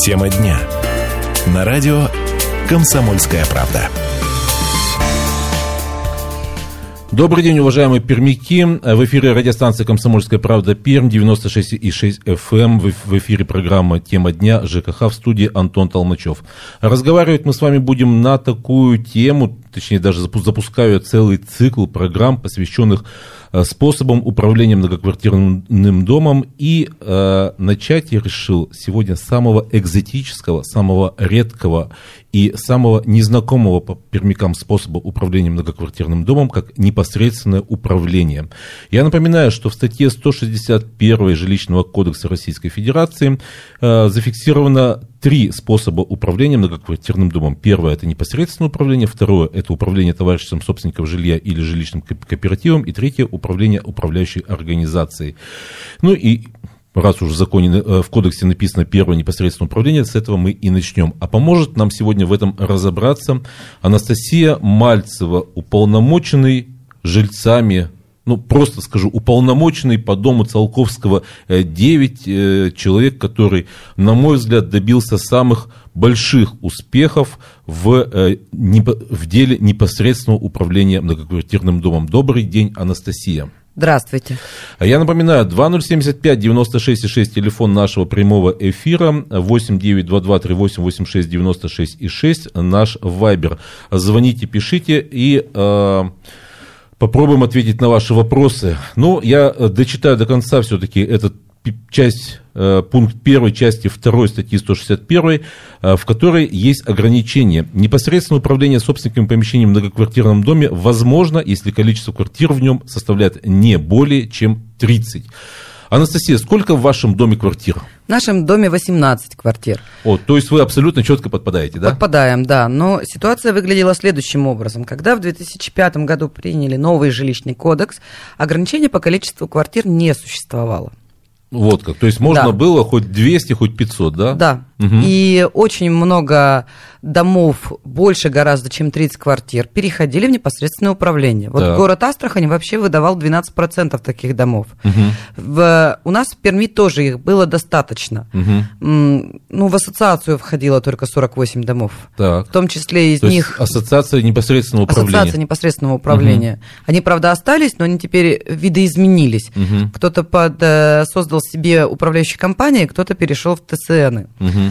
Тема дня. На радио «Комсомольская правда». Добрый день, уважаемые пермяки. В эфире радиостанция «Комсомольская правда» Пермь, 96,6 FM. В эфире программа «Тема дня», ЖКХ, в студии Антон Толмачев. Разговаривать мы с вами будем на такую тему, точнее даже запускаю целый цикл программ, посвященных способам управления многоквартирным домом. И начать я решил сегодня с самого экзотического, самого редкого и самого незнакомого по пермякам способа управления многоквартирным домом, как непосредственное управление. Я напоминаю, что в статье 161 Жилищного кодекса Российской Федерации зафиксировано 3 способа управления многоквартирным домом. Первое – это непосредственное управление, второе – это управление товариществом собственников жилья или жилищным кооперативом, и третье – управление управляющей организацией. Ну и раз уж в законе, в кодексе написано первое непосредственное управление, с этого мы и начнем. А поможет нам сегодня в этом разобраться Анастасия Мальцева, уполномоченный жильцами, просто скажу, уполномоченный по дому Циолковского 9 человек, который, на мой взгляд, добился самых больших успехов в деле непосредственного управления многоквартирным домом. Добрый день, Анастасия. Здравствуйте. Я напоминаю, 2075-96-6, телефон нашего прямого эфира, 8922-3886-96-6, наш вайбер. Звоните, пишите и попробуем ответить на ваши вопросы. Я дочитаю до конца все-таки этот пункт 1 части 2 статьи 161, в которой есть ограничение. Непосредственное управление собственниками помещением в многоквартирном доме возможно, если количество квартир в нем составляет не более чем 30. Анастасия, сколько в вашем доме квартир? В нашем доме 18 квартир. То есть вы абсолютно четко подпадаете, да? Подпадаем, да. Но ситуация выглядела следующим образом. Когда в 2005 году приняли новый жилищный кодекс, ограничения по количеству квартир не существовало. Вот как. То есть можно было хоть 200, хоть 500, да? Да. Угу. И очень много домов, больше гораздо, чем 30 квартир, переходили в непосредственное управление. Вот город Астрахань вообще выдавал 12% таких домов. Угу. У нас в Перми тоже их было достаточно. Угу. В ассоциацию входило только 48 домов. Так. В том числе из них... Ассоциация непосредственного управления. Ассоциация непосредственного управления. Угу. Они, правда, остались, но они теперь видоизменились. Угу. Кто-то создал себе управляющие компании, кто-то перешел в ТСНы. Угу.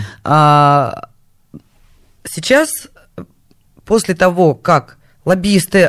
Сейчас, после того, как лоббисты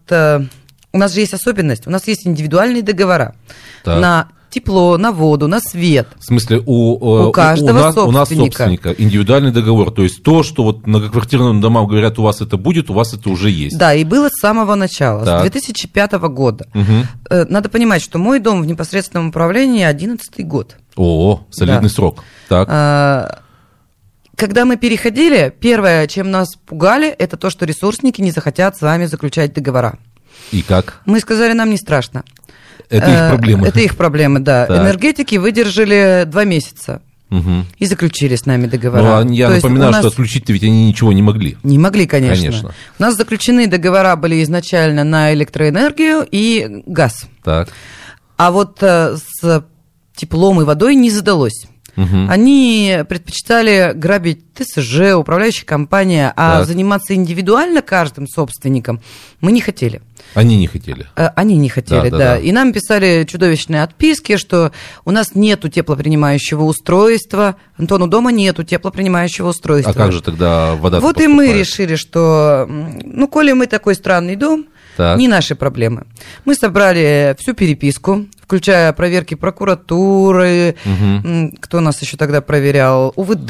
у нас же есть особенность, у нас есть индивидуальные договора на тепло, на воду, на свет. В смысле, у каждого собственника. У нас собственника индивидуальный договор. То есть то, что вот многоквартирным домам говорят, у вас это будет, у вас это уже есть. Да, и было с самого начала, с 2005 года. Угу. Надо понимать, что мой дом в непосредственном управлении 11-й год. Солидный срок. Так. Когда мы переходили, первое, чем нас пугали, это то, что ресурсники не захотят с вами заключать договора. И как? Мы сказали, нам не страшно. Это их проблемы. Это их проблемы, да. Так. Энергетики выдержали 2 месяца. Угу. И заключили с нами договора. Я напоминаю, что отключить-то ведь они ничего не могли. Не могли, конечно. У нас заключены договора были изначально на электроэнергию и газ. Так. А вот с теплом и водой не задалось. Угу. Они предпочитали грабить ТСЖ, управляющая компания, а заниматься индивидуально каждым собственником мы не хотели. Они не хотели. Они не хотели, да. И нам писали чудовищные отписки, что у нас нету теплопринимающего устройства. Антон, у дома нету теплопринимающего устройства. А как же тогда вода Вот поступает? И мы решили, что, коли мы такой странный дом, не наши проблемы. Мы собрали всю переписку, включая проверки прокуратуры, кто нас еще тогда проверял, УВД,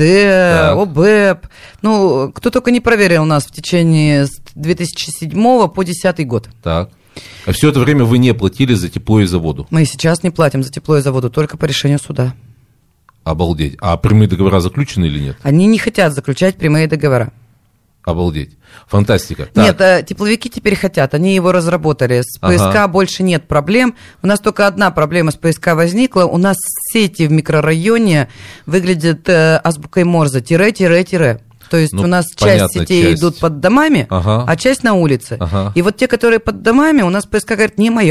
ОБЭП. Кто только не проверил нас в течение с 2007 по 2010 год. Так. А все это время вы не платили за тепло и за воду? Мы и сейчас не платим за тепло и за воду, только по решению суда. Обалдеть. А прямые договора заключены или нет? Они не хотят заключать прямые договора. Обалдеть. Фантастика. Так. Нет, тепловики теперь хотят, они его разработали. С ПСК больше нет проблем. У нас только одна проблема с ПСК возникла. У нас сети в микрорайоне выглядят азбукой Морзе. Тире. То есть у нас часть сетей идут под домами, а часть на улице. И вот те, которые под домами, у нас ПСК говорит, не мое.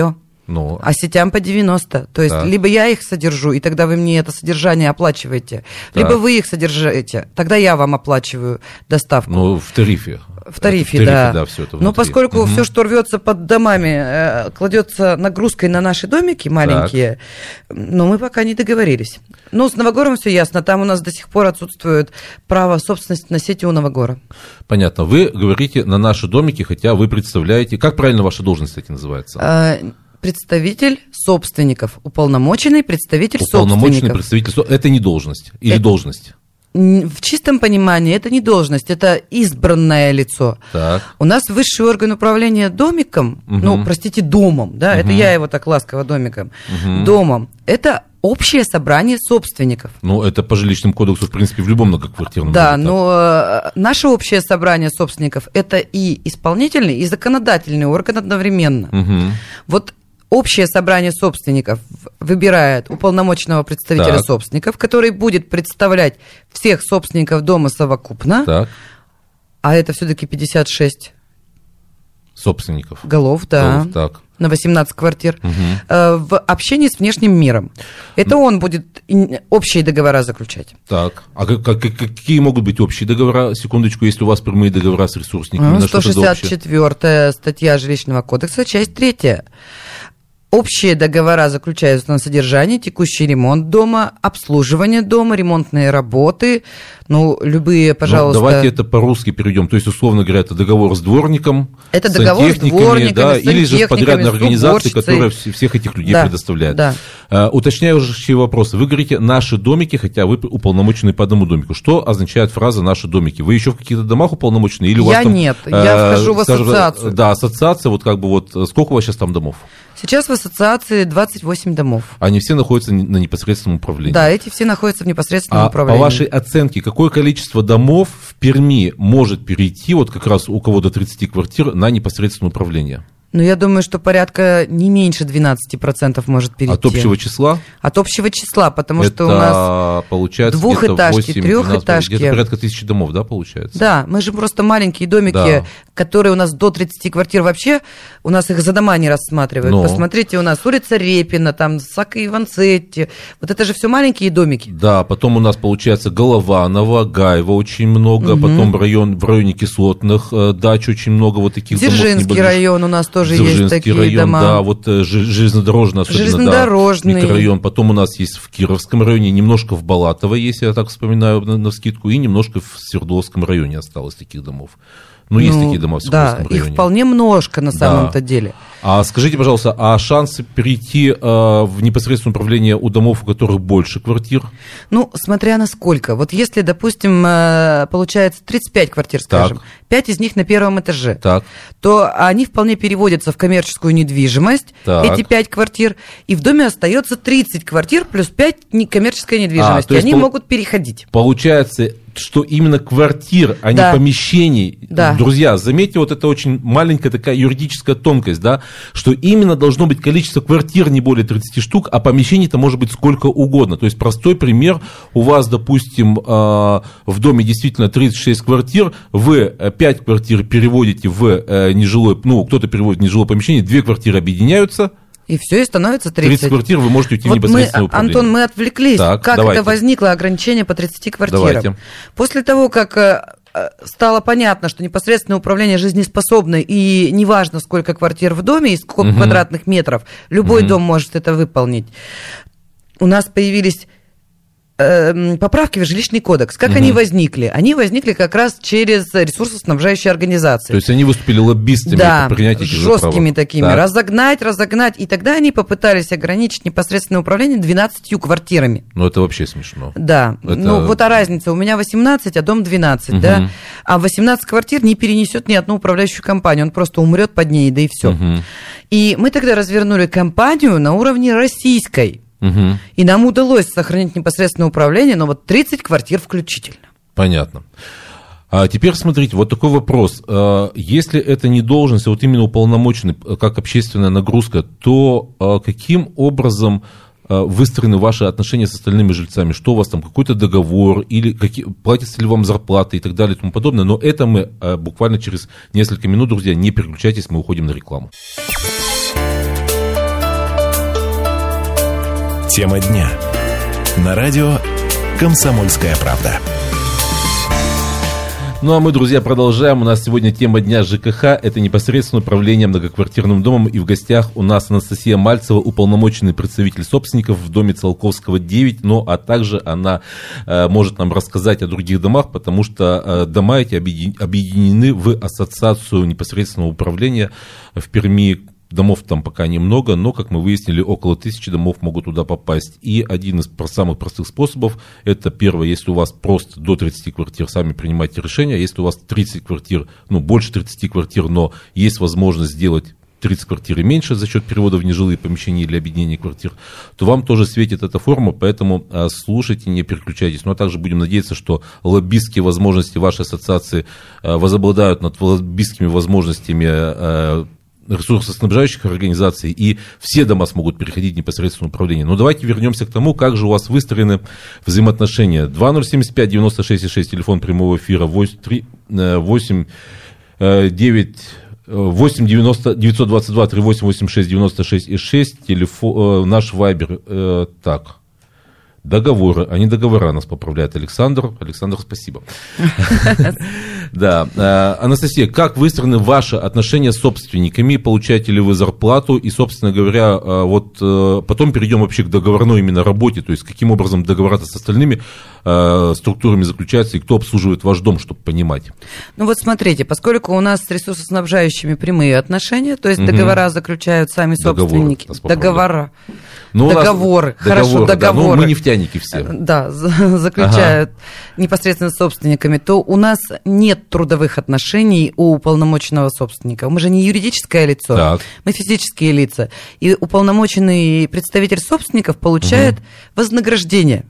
а сетям по 90. То есть, либо я их содержу, и тогда вы мне это содержание оплачиваете, либо вы их содержите, тогда я вам оплачиваю доставку. Ну, в тарифе. В тарифе, да. Все это но поскольку все, что рвется под домами, кладется нагрузкой на наши домики маленькие, но мы пока не договорились. Ну, с Новогором все ясно. Там у нас до сих пор отсутствует право собственности на сети у Новогора. Понятно. Вы говорите на наши домики, хотя вы представляете... Как правильно ваша должность, кстати, называется? Представитель собственников. Уполномоченный представитель Уполномоченный представитель... Это не должность или должность? В чистом понимании это не должность, это избранное лицо. Так. У нас высший орган управления домиком, домом, да, это я его так ласково домиком, домом, это общее собрание собственников. Ну, это по жилищному кодексу, в принципе, в любом многоквартирном доме. Да, но наше общее собрание собственников это и исполнительный, и законодательный орган одновременно. Вот общее собрание собственников выбирает уполномоченного представителя собственников, который будет представлять всех собственников дома совокупно, а это все-таки 56 собственников. Голов, да, на 18 квартир, в общении с внешним миром. Это он будет общие договора заключать. Так, а какие могут быть общие договора, секундочку, если у вас прямые договора с ресурсниками? 164-я статья Жилищного кодекса, часть 3. Общие договора заключаются на содержание, текущий ремонт дома, обслуживание дома, ремонтные работы, любые, пожалуйста... Давайте это по-русски перейдем. То есть, условно говоря, это договор с дворником, это договор с дворниками, или же с подрядной организацией, которая всех этих людей предоставляет. Да. Уточняющие вопросы. Вы говорите «наши домики», хотя вы уполномочены по одному домику. Что означает фраза «наши домики»? Вы еще в каких-то домах уполномочены? Или у вас нет, я вхожу в ассоциацию. Да, ассоциация, сколько у вас сейчас там домов? Сейчас в ассоциации 28 домов. Они все находятся на непосредственном управлении? Да, эти все находятся в непосредственном управлении. По вашей оценке, какое количество домов в Перми может перейти, вот как раз у кого до 30 квартир, на непосредственное управление? Я думаю, что порядка не меньше 12% может перейти. От общего числа? От общего числа, потому что у нас получается двухэтажки, трехэтажки. Где-то порядка 1000 домов, да, получается? Да, мы же просто маленькие домики, которые у нас до 30 квартир вообще, у нас их за дома не рассматривают. Посмотрите, у нас улица Репина, там Сака Иванцетти, вот это же все маленькие домики. Да, потом у нас получается Голованова, Гаева очень много, потом в районе Кислотных дач очень много вот таких домов. Дзержинский район у нас тоже есть такие район, дома. Да, вот железнодорожный особенно, микрорайон. Потом у нас есть в Кировском районе, немножко в Балатово, если я так вспоминаю навскидку, и немножко в Свердловском районе осталось таких домов. Есть такие дома в Свердловском районе. Да, их вполне множко на самом-то деле. А скажите, пожалуйста, а шансы перейти в непосредственное управление у домов, у которых больше квартир? Смотря на сколько. Вот если, допустим, получается 35 квартир, скажем, 5 из них на первом этаже, то они вполне переводятся в коммерческую недвижимость, эти 5 квартир, и в доме остается 30 квартир плюс 5 коммерческой недвижимости. Они могут переходить. Получается, что именно квартир, а не помещений. Да. Друзья, заметьте, вот это очень маленькая такая юридическая тонкость, да, что именно должно быть количество квартир не более 30 штук, а помещений-то может быть сколько угодно. То есть простой пример, у вас, допустим, в доме действительно 36 квартир, вы 5 квартир переводите в нежилое, кто-то переводит в нежилое помещение, 2 квартиры объединяются. И все, и становится 30. 30 квартир вы можете уйти в непосредственное управление. Антон, мы отвлеклись. Как это возникло ограничение по 30 квартирам? Давайте. После того, как стало понятно, что непосредственное управление жизнеспособно, и неважно, сколько квартир в доме и сколько квадратных метров, любой дом может это выполнить, у нас появились поправки в жилищный кодекс. Как они возникли? Они возникли как раз через ресурсоснабжающие организации. То есть они выступили лоббистами по принятию этих жесткими такими. Разогнать. И тогда они попытались ограничить непосредственное управление 12 квартирами. Это вообще смешно. Да. Вот разница. У меня 18, а дом 12, да? А 18 квартир не перенесет ни одну управляющую компанию. Он просто умрет под ней, да и все. И мы тогда развернули компанию на уровне российской. И нам удалось сохранить непосредственное управление, но 30 квартир включительно. Понятно. А теперь смотрите, вот такой вопрос. Если это не должность, а вот именно уполномоченный, как общественная нагрузка, то каким образом выстроены ваши отношения с остальными жильцами? Что у вас там, какой-то договор, или платится ли вам зарплата и так далее и тому подобное? Но это мы буквально через несколько минут, друзья, не переключайтесь, мы уходим на рекламу. Тема дня. На радио «Комсомольская правда». Ну а мы, друзья, продолжаем. У нас сегодня тема дня ЖКХ. Это непосредственно управление многоквартирным домом. И в гостях у нас Анастасия Мальцева, уполномоченный представитель собственников в доме Циолковского, 9. Ну а также она может нам рассказать о других домах, потому что дома эти объединены в ассоциацию непосредственного управления в Перми. Домов там пока немного, но, как мы выяснили, около 1000 домов могут туда попасть. И один из самых простых способов, это первое, если у вас просто до 30 квартир, сами принимайте решение. Если у вас 30 квартир, ну, больше 30 квартир, но есть возможность сделать 30 квартир и меньше за счет перевода в нежилые помещения или объединения квартир, то вам тоже светит эта форма, поэтому слушайте, не переключайтесь. Ну, а также будем надеяться, что лоббистские возможности вашей ассоциации возобладают над лоббистскими возможностями ресурсоснабжающих организаций, и все дома смогут переходить в непосредственное управление. Но давайте вернемся к тому, как же у вас выстроены взаимоотношения. 2075-96-6, телефон прямого эфира, 8-922-3886-96-6, телефон, наш вайбер, так. Договоры, а не договора, нас поправляет Александр. Александр, спасибо. Да. Анастасия, как выстроены ваши отношения с собственниками? Получаете ли вы зарплату? И, собственно говоря, вот потом перейдем вообще к договорной именно работе. То есть, каким образом договора-то с остальными структурами заключаются и кто обслуживает ваш дом, чтобы понимать? Ну вот смотрите, поскольку у нас с ресурсоснабжающими прямые отношения, то есть договора заключают сами собственники. Договора. Договоры. Хорошо, договоры. Ну, мы нефтяники все. Да, заключают непосредственно с собственниками, то у нас нет трудовых отношений у уполномоченного собственника. Мы же не юридическое лицо, так. Мы физические лица. И уполномоченный представитель собственников получает вознаграждение.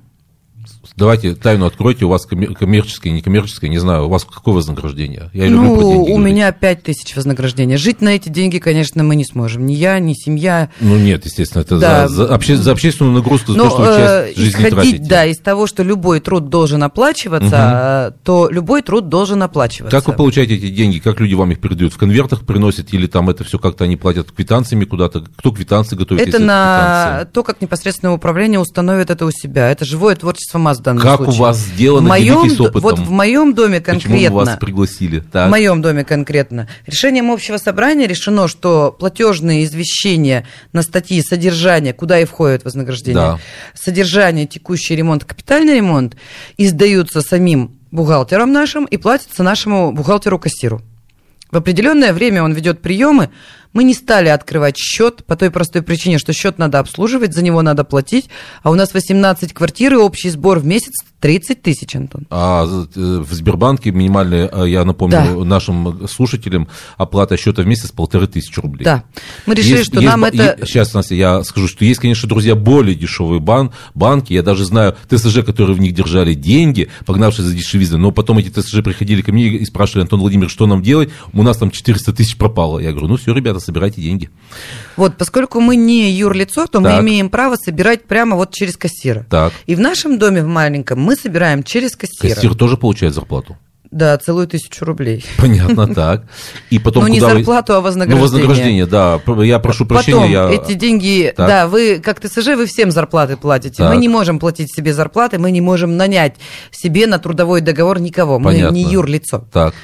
Давайте тайну откройте, у вас коммерческое, некоммерческое, не знаю, у вас какое вознаграждение? Я люблю про деньги говорить. Меня 5000 вознаграждения. Жить на эти деньги, конечно, мы не сможем. Ни я, ни семья. Ну нет, естественно, это да. за общественную нагрузку, за то, что вы часть жизни тратите. Да, из того, что любой труд должен оплачиваться, то любой труд должен оплачиваться. Как вы получаете эти деньги? Как люди вам их передают? В конвертах приносят или там это все как-то они платят квитанциями куда-то? Кто квитанции готовит? Это на то, как непосредственное управление установит это у себя. Это живое творчество МАЗ. Как случае. У вас сделано, делитесь опытом? Вот в моем доме конкретно. Почему вас пригласили? Так. В моем доме конкретно. Решением общего собрания решено, что платежные извещения на статьи содержания, куда и входит вознаграждение, содержание, текущий ремонт, капитальный ремонт, издаются самим бухгалтером нашим и платятся нашему бухгалтеру-кассиру. В определенное время он ведет приемы. Мы не стали открывать счет по той простой причине, что счет надо обслуживать, за него надо платить, а у нас 18 квартир и общий сбор в месяц 30 тысяч, Антон. А в Сбербанке минимальная, я напомню нашим слушателям, оплата счета в месяц 1500 рублей. Да, мы решили, что нам это... Сейчас, Настя, я скажу, что есть, конечно, друзья, более дешевые банки, я даже знаю ТСЖ, которые в них держали деньги, погнавшись за дешевизной, но потом эти ТСЖ приходили ко мне и спрашивали: Антон Владимирович, что нам делать? У нас там 400 тысяч пропало. Я говорю, ну все, ребята, собирайте деньги. Вот, поскольку мы не юрлицо, то мы имеем право собирать прямо вот через кассира. Так. И в нашем доме, в маленьком, мы собираем через кассира. Кассир тоже получает зарплату? Да, целую 1000 рублей. Понятно, так. И потом, ну, не зарплату, а вознаграждение. Ну, вознаграждение, да. Я прошу прощения. Потом эти деньги, так. Да, вы, как ТСЖ, вы всем зарплаты платите. Так. Мы не можем платить себе зарплаты, мы не можем нанять себе на трудовой договор никого. Понятно. Мы не юрлицо. Так.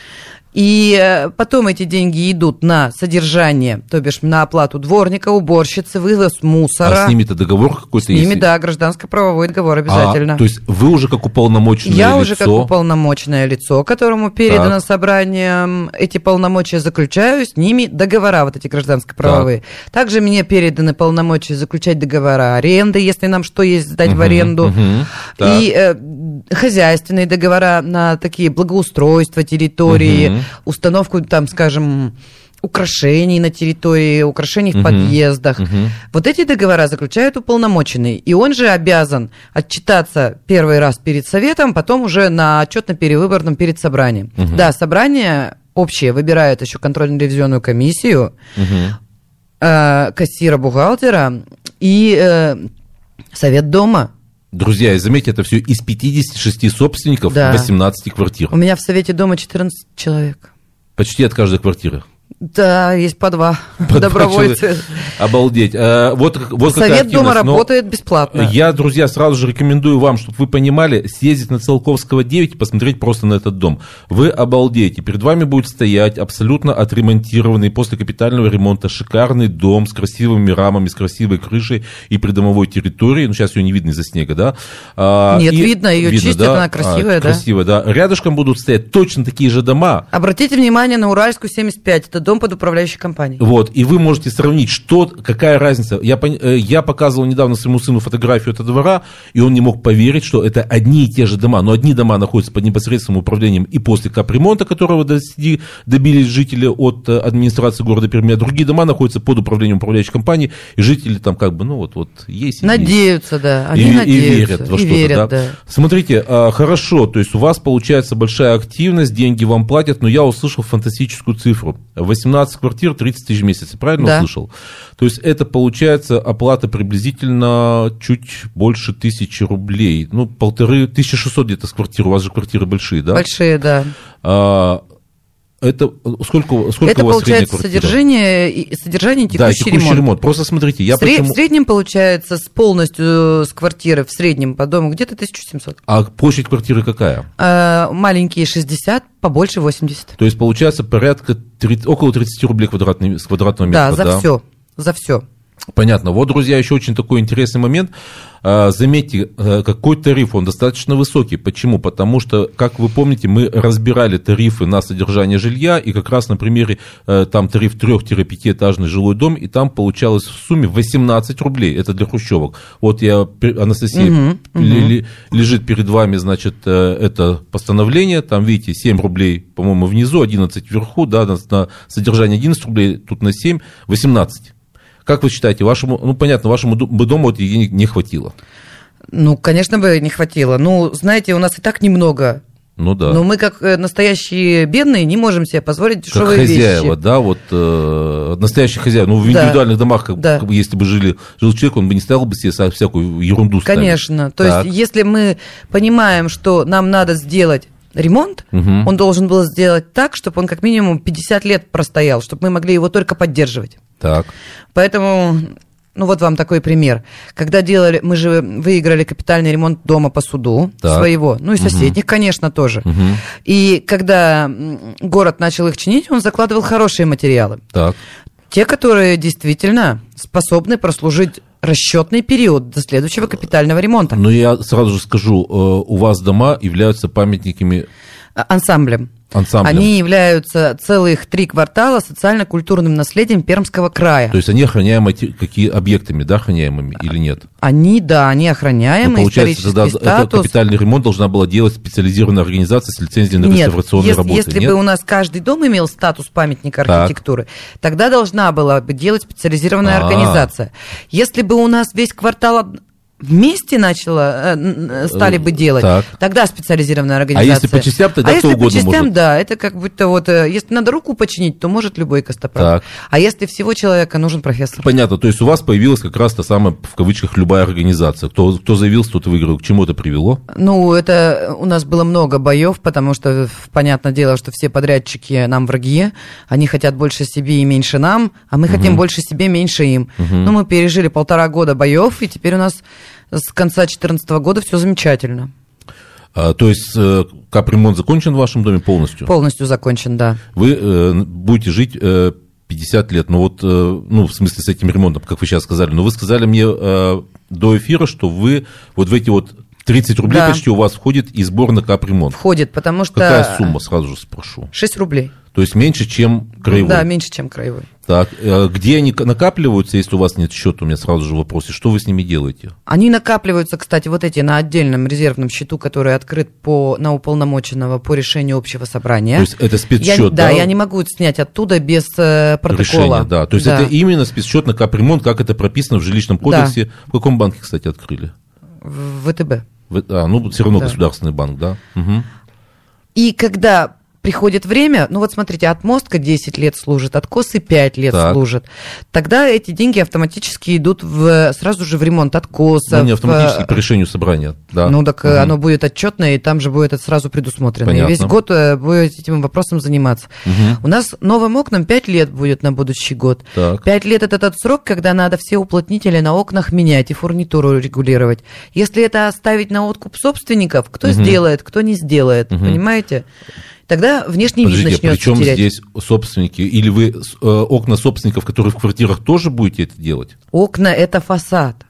И потом эти деньги идут на содержание, то бишь на оплату дворника, уборщицы, вывоз мусора. А с ними-то договор какой-то есть? С ними, да, гражданско-правовой договор обязательно. То есть вы уже как уполномоченное лицо? Я уже как уполномоченное лицо, которому передано собранием эти полномочия, заключаю с ними договора, вот эти гражданско-правовые. Также мне переданы полномочия заключать договора аренды, если нам что есть сдать в аренду. И хозяйственные договора на такие благоустройства территории, установку, там, скажем, украшений на территории, украшений в подъездах. Вот эти договора заключают уполномоченный. И он же обязан отчитаться первый раз перед советом, потом уже на отчетно-перевыборном перед собранием. Да, собрание общее выбирает еще контрольно-ревизионную комиссию, кассира, бухгалтера и совет дома. Друзья, и заметьте, это все из 56 собственников, 18 квартир. У меня в совете дома 14 человек. Почти от каждой квартиры. Да, есть по 2 добровольца. Обалдеть. Вот Совет дома работает бесплатно. Я, друзья, сразу же рекомендую вам, чтобы вы понимали, съездить на Циолковского 9 и посмотреть просто на этот дом. Вы обалдеете. Перед вами будет стоять абсолютно отремонтированный после капитального ремонта шикарный дом с красивыми рамами, с красивой крышей и придомовой территорией. Ну, сейчас ее не видно из-за снега, да? Нет, видно, ее чистят, да? Она красивая, да? Красивая, да. Рядышком будут стоять точно такие же дома. Обратите внимание на Уральскую 75. Это дом под управляющей компанией. Вот, и вы можете сравнить, какая разница. Я показывал недавно своему сыну фотографию этого двора, и он не мог поверить, что это одни и те же дома. Но одни дома находятся под непосредственным управлением и после капремонта, которого добились жители от администрации города Перми, а другие дома находятся под управлением управляющей компании, и жители там как бы, есть. Надеются, есть. Да. Они надеются. И верят во что-то, да. Смотрите, хорошо, то есть у вас получается большая активность, деньги вам платят, но я услышал фантастическую цифру. 18 квартир, 30 тысяч в месяц, правильно услышал? То есть это получается оплата приблизительно чуть больше 1000 рублей. 1600 где-то с квартиры, у вас же квартиры большие, да? Большие, да. Это сколько у вас получается содержание и текущий ремонт. Просто смотрите, в среднем получается с квартиры в среднем по дому где-то 1700. А площадь квартиры какая? Маленькие 60, побольше 80. То есть получается порядка около 30 рублей с квадратного метра. Да, за все. Понятно. Вот, друзья, еще очень такой интересный момент. Заметьте, какой тариф, он достаточно высокий. Почему? Потому что, как вы помните, мы разбирали тарифы на содержание жилья, и как раз на примере там тариф 3-5-этажный жилой дом, и там получалось в сумме 18 рублей. Это для хрущевок. Вот Анастасия, лежит перед вами, значит, это постановление, там, видите, 7 рублей, по-моему, внизу, 11 вверху, да, на содержание 11 рублей, тут на 7, 18. Как вы считаете, вашему дому денег не хватило? Конечно бы не хватило. Знаете, у нас и так немного. Да. Но мы, как настоящие бедные, не можем себе позволить дешевые вещи. Как хозяева, да, настоящие хозяева. В индивидуальных домах, если бы жил человек, он бы не стал бы себе всякую ерунду ставить. Конечно. То есть, если мы понимаем, что нам надо сделать ремонт, он должен был сделать так, чтобы он как минимум 50 лет простоял, чтобы мы могли его только поддерживать. Так. Поэтому, вот вам такой пример. Когда мы же выиграли капитальный ремонт дома по суду своего, и соседних, конечно, тоже. И когда город начал их чинить, он закладывал хорошие материалы. Так. Те, которые действительно способны прослужить расчетный период до следующего капитального ремонта. Но я сразу же скажу, у вас дома являются памятниками... Ансамблем. Они являются целых 3 квартала социально-культурным наследием Пермского края. То есть они охраняемы объектами, да, охраняемыми или нет? Они охраняемы. Получается, тогда этот капитальный ремонт должна была делать специализированная организация с лицензией на реставрационные работы. Если бы у нас каждый дом имел статус памятника архитектуры, тогда должна была бы делать специализированная организация. Если бы у нас весь квартал вместе стали бы делать, тогда специализированная организация. А если по частям, тогда кто угодно может? А если по частям, да, это как будто если надо руку починить, то может любой костоправ. А если всего человека, нужен профессор. Понятно, то есть у вас появилась как раз та самая, в кавычках, любая организация. Кто заявился, тот выиграл. К чему это привело? Это у нас было много боев, потому что, понятное дело, что все подрядчики нам враги, они хотят больше себе и меньше нам, а мы хотим больше себе, меньше им. Мы пережили 1,5 года боев, и теперь у нас с конца 2014 года все замечательно. То есть капремонт закончен в вашем доме полностью? Полностью закончен, да. Вы будете жить 50 лет, в смысле с этим ремонтом, как вы сейчас сказали. Но вы сказали мне до эфира, что вы в эти 30 рублей почти у вас входит и сбор на капремонт. Входит, потому что... Какая сумма, сразу же спрошу? 6 рублей. То есть меньше, чем краевой? Да, меньше, чем краевой. Так, где они накапливаются, если у вас нет счета? У меня сразу же вопрос. И что вы с ними делаете? Они накапливаются, кстати, эти на отдельном резервном счету, который открыт на уполномоченного по решению общего собрания. То есть это спецсчет, да? Да, я не могу снять оттуда без протокола. Решение, да. То есть это именно спецсчет на капремонт, как это прописано в жилищном кодексе. Да. В каком банке, кстати, открыли? В ВТБ. Все равно государственный банк, да? Угу. И когда приходит время, ну вот смотрите, отмостка 10 лет служит, откосы 5 лет служат, тогда эти деньги автоматически идут сразу же в ремонт откоса. Но не автоматически по решению собрания, да. Ну так оно будет отчетное, и там же будет это сразу предусмотрено. Понятно. И весь год будет этим вопросом заниматься. У нас новым окнам 5 лет будет на будущий год. Так. 5 лет это тот срок, когда надо все уплотнители на окнах менять и фурнитуру регулировать. Если это оставить на откуп собственников, кто сделает, кто не сделает, понимаете? Тогда внешний вид начнется терять. Причем здесь собственники? Или вы окна собственников, которые в квартирах, тоже будете это делать? Окна – это фасад.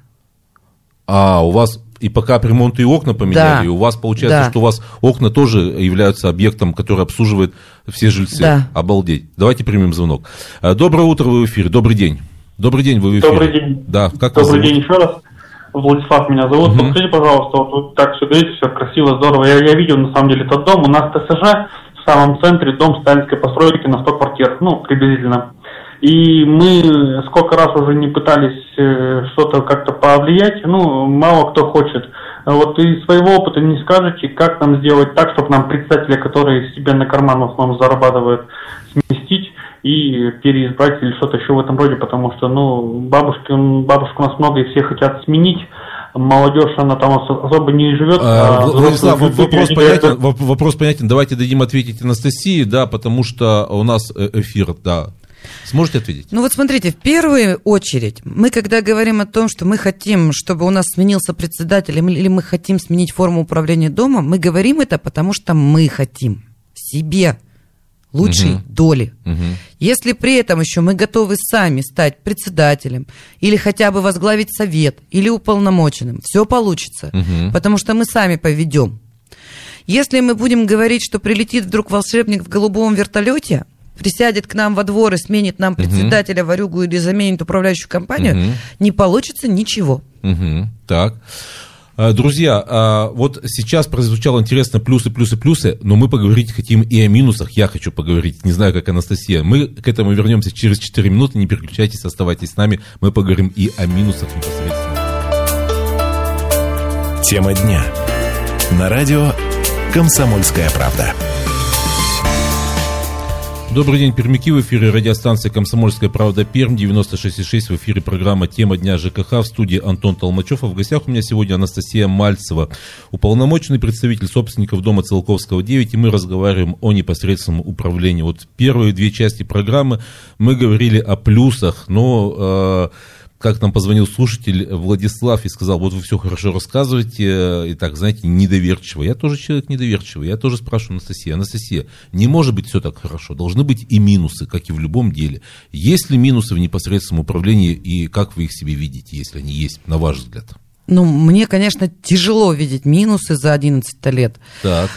А, у вас и по капремонту и окна поменяли, и у вас получается, что у вас окна тоже являются объектом, который обслуживает все жильцы. Да. Обалдеть. Давайте примем звонок. Доброе утро, вы в эфире. Добрый день. Добрый день, вы в эфире. Добрый день. Да, как Добрый день еще раз. Владислав меня зовут. Подскажите, пожалуйста, вот так все говорите, все красиво, здорово. Я видел, на самом деле, этот дом. У нас ТСЖ в самом центре, дом сталинской постройки на 100 квартир, ну, приблизительно. И мы сколько раз уже не пытались что-то как-то повлиять, ну, мало кто хочет. Вот из своего опыта не скажете, как нам сделать так, чтобы нам председателя, который себе на карман в основном зарабатывает, сместить и переизбрать или что-то еще в этом роде, потому что, ну, бабушек у нас много и все хотят сменить. Молодежь, она там особо не живет. Владислав, вопрос понятен. Давайте дадим ответить Анастасии, да, потому что у нас эфир, да. Сможете ответить? Ну вот смотрите, в первую очередь, мы когда говорим о том, что мы хотим, чтобы у нас сменился председатель, или мы хотим сменить форму управления домом, мы говорим это, потому что мы хотим себе лучшей доли. Если при этом еще мы готовы сами стать председателем или хотя бы возглавить совет или уполномоченным, все получится, потому что мы сами поведем. Если мы будем говорить, что прилетит вдруг волшебник в голубом вертолете, присядет к нам во двор и сменит нам председателя, ворюгу или заменит управляющую компанию, не получится ничего. Так. Друзья, вот сейчас прозвучало интересно плюсы, но мы поговорить хотим и о минусах. Я хочу поговорить, не знаю, как Анастасия. Мы к этому вернемся через 4 минуты. Не переключайтесь, оставайтесь с нами. Мы поговорим и о минусах непосредственно. Тема дня. На радио «Комсомольская правда». Добрый день, пермяки, в эфире радиостанция «Комсомольская правда» Пермь, 96,6, в эфире программа «Тема дня ЖКХ», в студии Антон Толмачев, а в гостях у меня сегодня Анастасия Мальцева, уполномоченный представитель собственников дома Циолковского, 9, и мы разговариваем о непосредственном управлении. Вот первые 2 части программы мы говорили о плюсах, но... Как нам позвонил слушатель Владислав и сказал, вот вы все хорошо рассказываете, и так, знаете, недоверчиво. Я тоже человек недоверчивый, я тоже спрашиваю Анастасия, не может быть все так хорошо, должны быть и минусы, как и в любом деле. Есть ли минусы в непосредственном управлении, и как вы их себе видите, если они есть, на ваш взгляд? Ну, мне, конечно, тяжело видеть минусы за 11 лет. Так.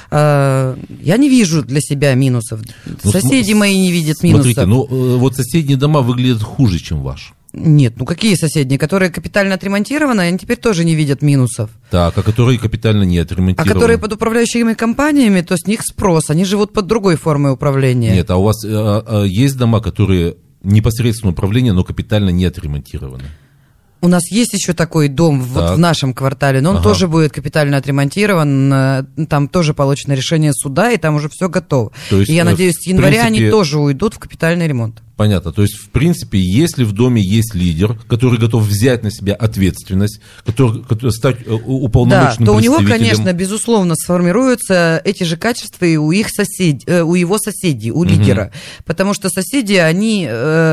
Я не вижу для себя минусов. Соседи мои не видят минусов. Смотрите, вот соседние дома выглядят хуже, чем ваш. Нет, ну какие соседние? Которые капитально отремонтированы, они теперь тоже не видят минусов. Так, а которые капитально не отремонтированы? А которые под управляющими компаниями, то с них спрос, они живут под другой формой управления. Нет, а у вас есть дома, которые непосредственно управление, но капитально не отремонтированы? У нас есть еще такой дом вот в нашем квартале, но он тоже будет капитально отремонтирован, там тоже получено решение суда, и там уже все готово. И я надеюсь, с января они тоже уйдут в капитальный ремонт. Понятно. То есть, в принципе, если в доме есть лидер, который готов взять на себя ответственность, который стать уполномоченным представителем... Да, то у него, конечно, безусловно, сформируются эти же качества и у его соседей, у лидера. Потому что соседи, они,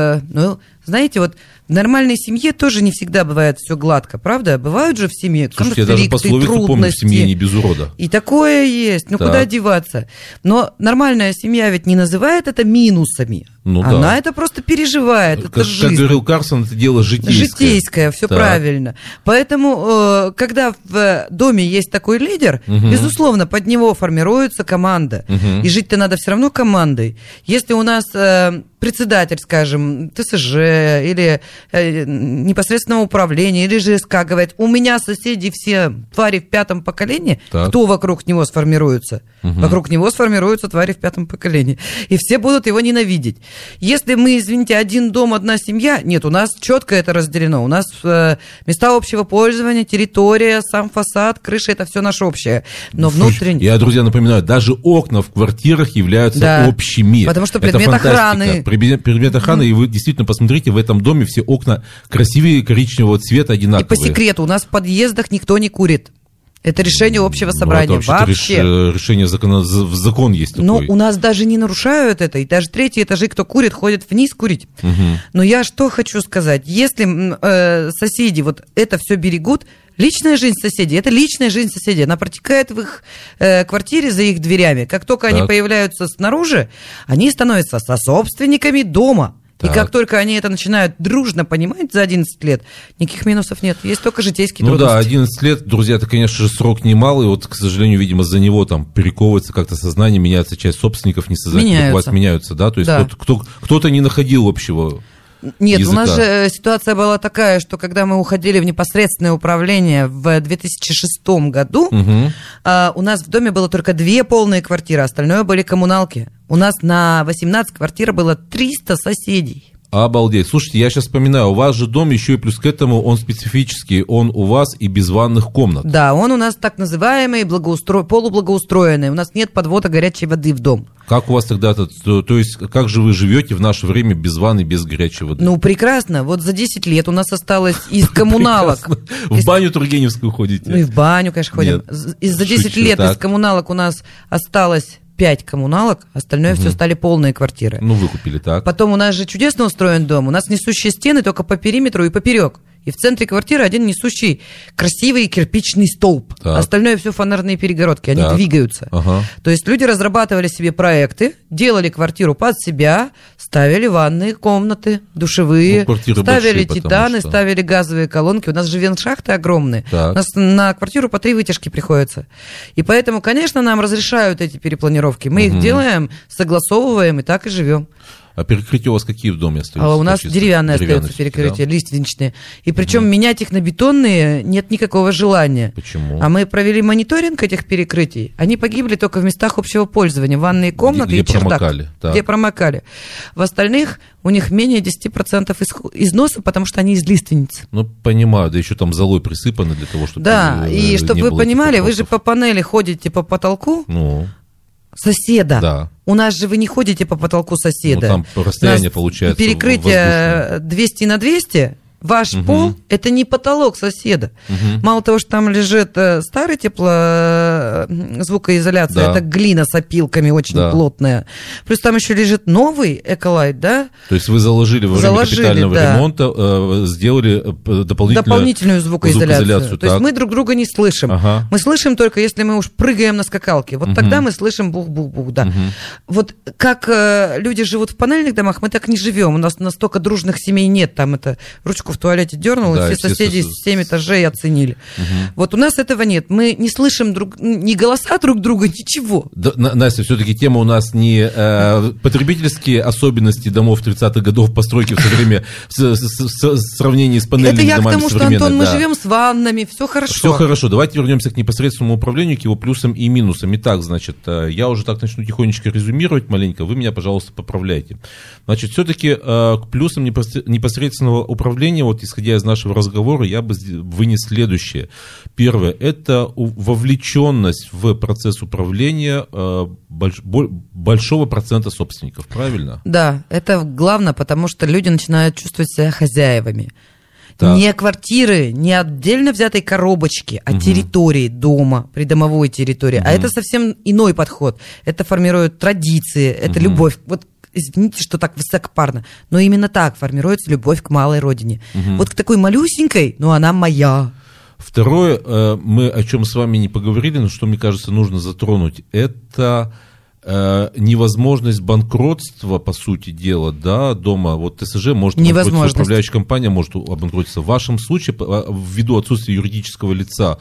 знаете, вот в нормальной семье тоже не всегда бывает все гладко, правда? Бывают же в семье конфликты, трудности. Я даже пословицу помню, в семье не без урода. И такое есть, куда деваться. Но нормальная семья ведь не называет это минусами. Она это просто переживает, это жизнь. Как говорил Карсон, это дело житейское. Житейское, все правильно. Поэтому, когда в доме есть такой лидер, безусловно, под него формируется команда. И жить-то надо все равно командой. Если у нас председатель, скажем, ТСЖ или непосредственного управления, или ЖСК говорит, у меня соседи все твари в 5-м поколении, так. Кто вокруг него сформируется? Вокруг него сформируются твари в 5-м поколении. И все будут его ненавидеть. Если мы, извините, один дом, одна семья, нет, у нас четко это разделено. У нас места общего пользования, территория, сам фасад, крыша, это все наше общее. Но внутренне... Я, друзья, напоминаю, даже окна в квартирах являются общими. Потому что предмет охраны. Предмет охраны, и вы действительно посмотрите, в этом доме все окна красивые, коричневого цвета, одинаковые. И по секрету, у нас в подъездах никто не курит. Это решение общего собрания. Вообще. Решение в закон есть такое. Но у нас даже не нарушают это. И даже 3-й этажи, кто курит, ходят вниз курить. Но я что хочу сказать. Если соседи вот это все берегут, личная жизнь соседей, это личная жизнь соседей. Она протекает в их квартире за их дверями. Как только они появляются снаружи, они становятся сособственниками дома. Так. И как только они это начинают дружно понимать за 11 лет, никаких минусов нет. Есть только житейские трудности. Ну да, 11 лет, друзья, это, конечно же, срок немалый. Вот, к сожалению, видимо, за него там перековывается как-то сознание, меняется часть собственников, несознательных власть меняются, да? То есть кто-то не находил общего. Нет, языка. У нас же ситуация была такая, что когда мы уходили в непосредственное управление в 2006 году, у нас в доме было только 2 полные квартиры, остальное были коммуналки. У нас на 18 квартир было 300 соседей. Обалдеть. Слушайте, я сейчас вспоминаю, у вас же дом еще и плюс к этому он специфический, он у вас и без ванных комнат. Да, он у нас так называемый полублагоустроенный, у нас нет подвода горячей воды в дом. Как у вас тогда, то есть как же вы живете в наше время без ванны, без горячей воды? Ну, прекрасно, вот за 10 лет у нас осталось из коммуналок. В баню Тургеневскую ходите? Ну и в баню, конечно, ходим. За 10 лет из коммуналок у нас осталось 5 коммуналок, остальное все стали полные квартиры. Ну, выкупили, так. Потом у нас же чудесно устроен дом. У нас несущие стены только по периметру и поперек. И в центре квартиры один несущий красивый кирпичный столб. Так. Остальное все фонарные перегородки, они двигаются. Ага. То есть люди разрабатывали себе проекты, делали квартиру под себя, ставили ванные комнаты, душевые, ставили титаны, ставили газовые колонки. У нас же веншахты огромные. Так. У нас на квартиру по 3 вытяжки приходится. И поэтому, конечно, нам разрешают эти перепланировки. Мы их делаем, согласовываем и так и живем. А перекрытия у вас какие в доме остаются? А у нас деревянные остаются перекрытия, да? Лиственничные. И причем менять их на бетонные нет никакого желания. Почему? А мы провели мониторинг этих перекрытий. Они погибли только в местах общего пользования. Ванные комнаты и чердак. Промокали, так. Где промокали. В остальных у них менее 10% износа, потому что они из лиственниц. Ну, понимаю, да еще там золой присыпаны для того, чтобы... Да, и чтобы вы понимали, вы же по панели ходите по потолку. Ну... Соседа. Да. У нас же вы не ходите по потолку соседа. Ну, там расстояние получается. Перекрытие 200 на 200. Ваш пол – это не потолок соседа. Мало того, что там лежит старый теплозвукоизоляция, это глина с опилками очень плотная. Плюс там еще лежит новый Эколайт, да? То есть вы заложили во время капитального ремонта, сделали дополнительную звукоизоляцию. То есть мы друг друга не слышим. Мы слышим только, если мы уж прыгаем на скакалке. Вот тогда мы слышим бух-бух-бух, да. Вот как люди живут в панельных домах, мы так не живем. У нас настолько дружных семей нет. Там это ручку в туалете дернул, и все соседи с 7 этажей оценили. Вот у нас этого нет. Мы не слышим ни голоса друг друга, ничего. Да, Настя, все-таки тема у нас не потребительские особенности домов 30-х годов постройки в сравнении с панельными домами. Это я к тому, что, Антон, мы живем с ваннами, все хорошо. Все хорошо. Давайте вернемся к непосредственному управлению, к его плюсам и минусам. Итак, значит, я уже так начну тихонечко резюмировать маленько. Вы меня, пожалуйста, поправляйте. Значит, все-таки к плюсам непосредственного управления, вот исходя из нашего разговора, я бы вынес следующее. Первое – это вовлеченность в процесс управления большого процента собственников, правильно? Да, это главное, потому что люди начинают чувствовать себя хозяевами. Так. Не квартиры, не отдельно взятой коробочки, а территории дома, придомовой территории. А это совсем иной подход. Это формирует традиции, это любовь. Вот извините, что так высокопарно, но именно так формируется любовь к малой родине. Вот к такой малюсенькой, но она моя. Второе, мы о чем с вами не поговорили, но что, мне кажется, нужно затронуть, это невозможность банкротства, по сути дела, да, дома. Вот ТСЖ может банкротиться, управляющая компания может обанкротиться. В вашем случае, ввиду отсутствия юридического лица,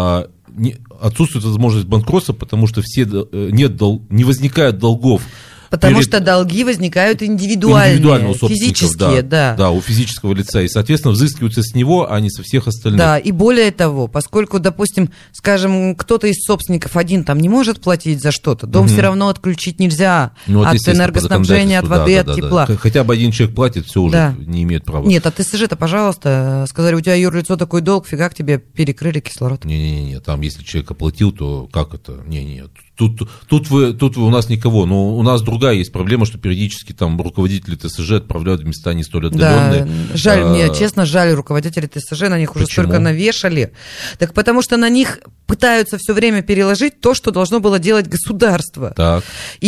отсутствует возможность банкротства, потому что не возникает долгов Потому что долги возникают индивидуальные, физические, да, у физического лица, и, соответственно, взыскиваются с него, а не со всех остальных. Да, и более того, поскольку, допустим, скажем, кто-то из собственников один там не может платить за что-то, дом все равно отключить нельзя от энергоснабжения, от воды, от тепла. Хотя бы один человек платит, все уже не имеет права. Нет, от ТСЖ-то, пожалуйста, сказали, у тебя, юрлицо, такой долг, фигак тебе перекрыли кислород. Не-не-не, там, если человек оплатил, то как это? Не-не, тут у нас никого, но у нас другая есть проблема, что периодически там руководители ТСЖ отправляют в места не столь отдаленные. Да, жаль, мне честно жаль руководителей ТСЖ, на них уже столько навешали. Так потому что на них пытаются все время переложить то, что должно было делать государство. Так.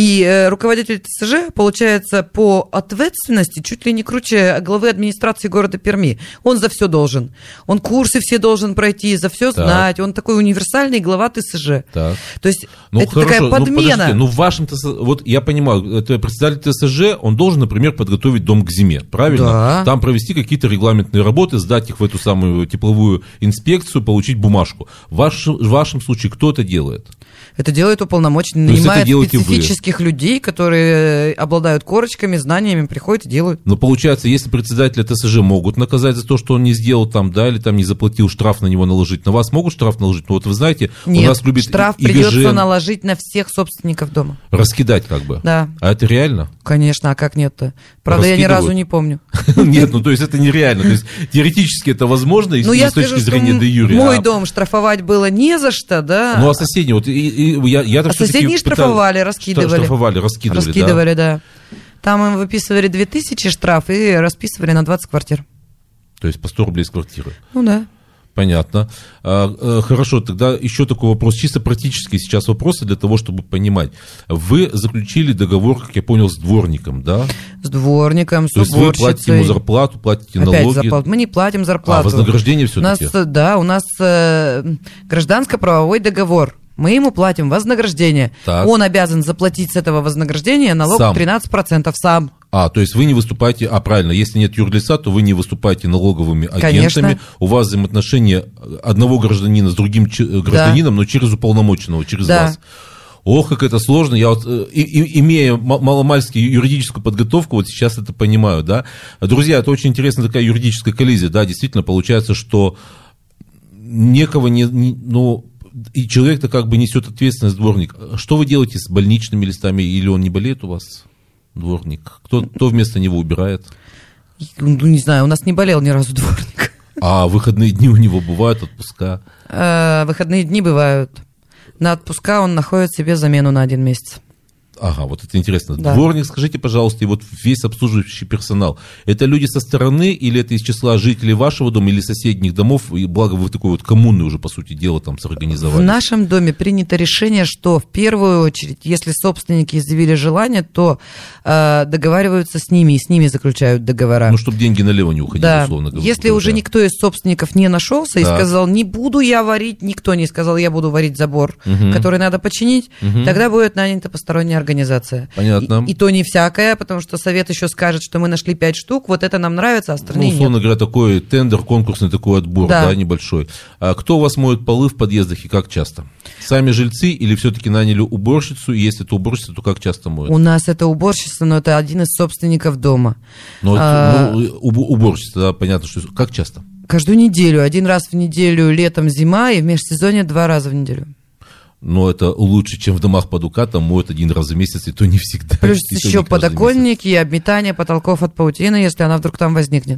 И руководитель ТСЖ, получается, по ответственности чуть ли не круче главы администрации города Перми. Он за все должен. Он курсы все должен пройти, за все знать. Он такой универсальный глава ТСЖ. Так. То есть это такая подмена. В вашем ТСЖ, вот я понимаю, это председатель ТСЖ, он должен, например, подготовить дом к зиме, правильно? Да. Там провести какие-то регламентные работы, сдать их в эту самую тепловую инспекцию, получить бумажку. В вашем случае кто это делает? Это делает уполномоченный, нанимает специфических людей, которые обладают корочками, знаниями, приходят и делают. Но получается, если председателя ТСЖ могут наказать за то, что он не сделал там, да, или там не заплатил, штраф на него наложить, на вас могут штраф наложить? Ну вот вы знаете, нет, у нас любят штраф придется наложить на всех собственников дома. Раскидать как бы? Да. А это реально? Конечно, а как нет-то? Правда, я ни разу не помню. Нет, ну то есть это нереально. То есть теоретически это возможно, с точки зрения де юре. Мой дом штрафовать было не за что, да. Ну а соседний, вот соседние штрафовали, раскидывали. Раскидывали, да. Там им выписывали 2000 штраф и расписывали на 20 квартир. То есть по 100 рублей с квартиры? Ну да. Понятно. Хорошо, тогда еще такой вопрос, чисто практические сейчас вопросы для того, чтобы понимать. Вы заключили договор, как я понял, с дворником, да? С дворником, с уборщицей. То есть вы платите ему зарплату, платите налоги? Опять зарплату. Мы не платим зарплату. Вознаграждение все-таки? У нас гражданско-правовой договор. Мы ему платим вознаграждение. Так. Он обязан заплатить с этого вознаграждения налог сам. 13% сам. То есть вы не выступаете, правильно, если нет юрлица, то вы не выступаете налоговыми агентами. Конечно. У вас взаимоотношения одного гражданина с другим гражданином, но через уполномоченного, через вас. Ох, как это сложно. Я вот, имея маломальски юридическую подготовку, вот сейчас это понимаю, да. Друзья, это очень интересная такая юридическая коллизия, да, действительно получается, что некого и человек-то как бы несет ответственность, дворник. Что вы делаете с больничными листами, или он не болеет у вас, дворник? Кто вместо него убирает? Ну, не знаю, у нас не болел ни разу дворник. А выходные дни у него бывают, отпуска? Выходные дни бывают. На отпуска он находит себе замену на 1 месяц. Ага, вот это интересно. Да. Дворник, скажите, пожалуйста, и вот весь обслуживающий персонал, это люди со стороны или это из числа жителей вашего дома или соседних домов, и благо вы такой вот коммунный уже, по сути дела, там сорганизовали? В нашем доме принято решение, что в первую очередь, если собственники изъявили желание, то договариваются с ними и с ними заключают договора. Ну, чтобы деньги налево не уходили, условно говоря. Если уже никто из собственников не нашелся и сказал, не буду я варить, никто не сказал, я буду варить забор, который надо починить, тогда будет нанята посторонняя организация. Понятно. И то не всякое, потому что совет еще скажет, что мы нашли 5 штук, вот это нам нравится, а остальные нет. Условно говоря, такой тендер, конкурсный такой отбор, да, небольшой. А кто у вас моет полы в подъездах и как часто? Сами жильцы или все-таки наняли уборщицу? И если это уборщица, то как часто моют? У нас это уборщица, но это один из собственников дома. Уборщица, да, понятно, что... Как часто? Каждую неделю. 1 раз в неделю летом, зима, и в межсезонье 2 раза в неделю. Но это лучше, чем в домах под УК, там моют 1 раз в месяц, и то не всегда. Плюс еще подоконники и обметание потолков от паутины, если она вдруг там возникнет.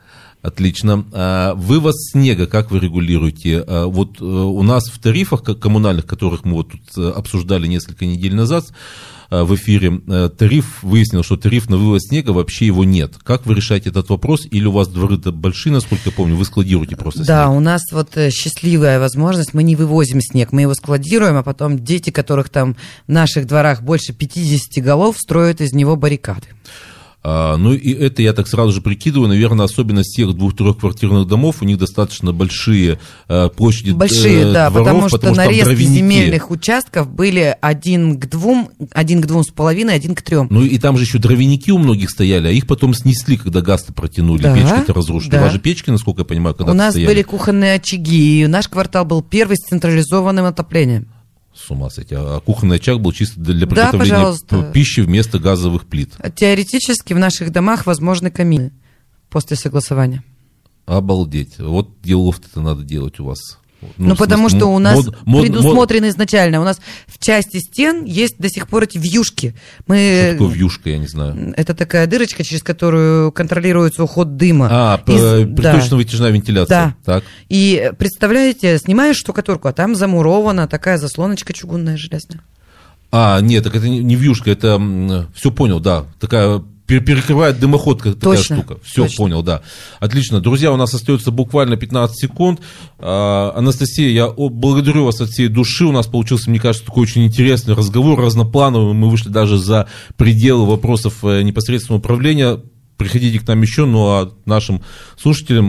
Отлично. Вывоз снега, как вы регулируете? Вот у нас в тарифах коммунальных, которых мы вот тут обсуждали несколько недель назад в эфире, выяснил, что тариф на вывоз снега, вообще его нет. Как вы решаете этот вопрос? Или у вас дворы-то большие, насколько я помню, вы складируете просто снег? Да, у нас вот счастливая возможность, мы не вывозим снег, мы его складируем, а потом дети, которых там в наших дворах больше 50 голов, строят из него баррикады. Ну и это я так сразу же прикидываю, наверное, особенность всех 2-3-квартирных домов, у них достаточно большие площади большие, да, дворов, потому что нарезки земельных участков были 1 к 2, 1 к 2,5, 1 к 3. Ну и там же еще дровяники у многих стояли, а их потом снесли, когда газ-то протянули, да, печки-то разрушили. У вас же печки, насколько я понимаю, когда-то у нас стояли. Были кухонные очаги, и наш квартал был первый с централизованным отоплением. С ума сойти. А кухонный очаг был чисто для приготовления пищи вместо газовых плит. Теоретически в наших домах возможны камины после согласования. Обалдеть. Вот делов это надо делать у вас. Ну, потому что у нас предусмотрено изначально. У нас в части стен есть до сих пор эти вьюшки. Что такое вьюшка, я не знаю. Это такая дырочка, через которую контролируется уход дыма. Приточно-вытяжная вентиляция. Да. Так. И представляете, снимаешь штукатурку, а там замурована такая заслоночка чугунная, железная. Нет, так это не вьюшка, это, все понял, да, такая... Перекрывает дымоход такая штука. Все, понял, да. Отлично. Друзья, у нас остается буквально 15 секунд. Анастасия, я благодарю вас от всей души. У нас получился, мне кажется, такой очень интересный разговор, разноплановый. Мы вышли даже за пределы вопросов непосредственного управления. Приходите к нам еще, ну а нашим слушателям